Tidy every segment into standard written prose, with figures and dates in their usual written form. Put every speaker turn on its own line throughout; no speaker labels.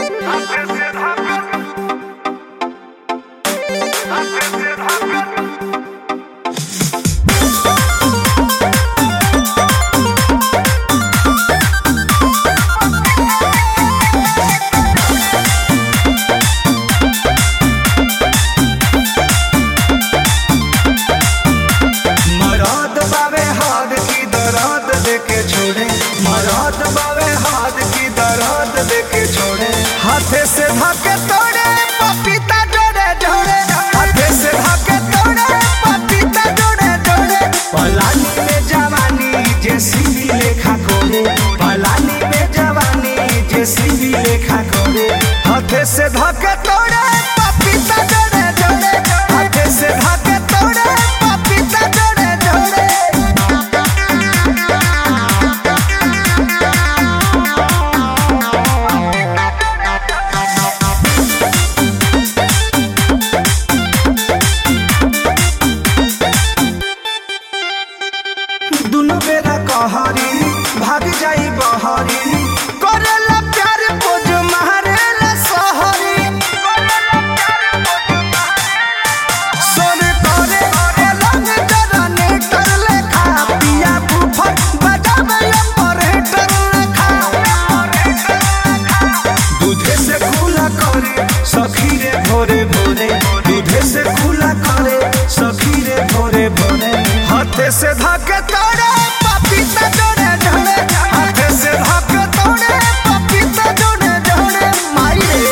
मरद बावे हाथ की दर्द देके छोड़े हाथे से धाके तोड़े पपीता जोड़े जोड़े हाथे से धाके तोड़े पपीता जोड़े जोड़े पलानी में जवानी जेसीबी लेखा कोड़े पलानी में जवानी जेसीबी लेखा कोड़े हाथे से धाके तोड़े पपीता जोड़े जोड़े हाथे से धाके तोड़े पपीता जोड़े जोड़े। दुनो बेरा कहरी भाग जाई बहरी करेला प्यार पोज मारेला सहरी सोन करे पलंग जरने कर लेखा पिया बुफर बजावे ऑपरेटर लेखा दूधे से खुला करे सखी रे भोरे भोरे दूधे से खुला करे सखी रे भोरे भोरे हाथे से धाके तोड़े पपीता जोड़े जोड़े हाथे से धाके तोड़े पपीता जोड़े जोड़े माई रे।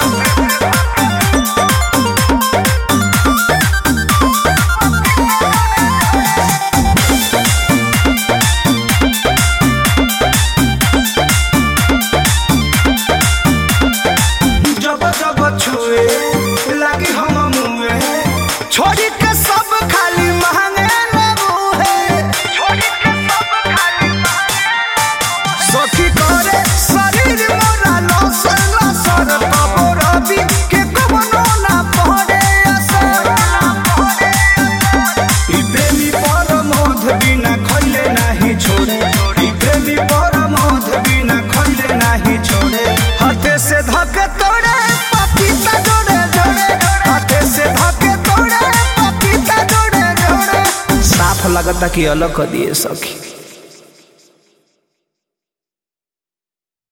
जब जब छुए लागी हम मुए छोड़ी के सब खाली महंगे सखी करे शरीर मोरा लसर लसर कबर भी के कवनो ना पड़े असर ई प्रेमी परमोध बिना खइले नाही छोड़े ई प्रेमी परमोध बिना खइले नाही छोड़े हाथे से धके तोड़े पपीता जोड़े जोड़े हाथे से धके तोड़े पपीता जोड़े जोड़े साफ लगता कि अलग कर दिए सखी।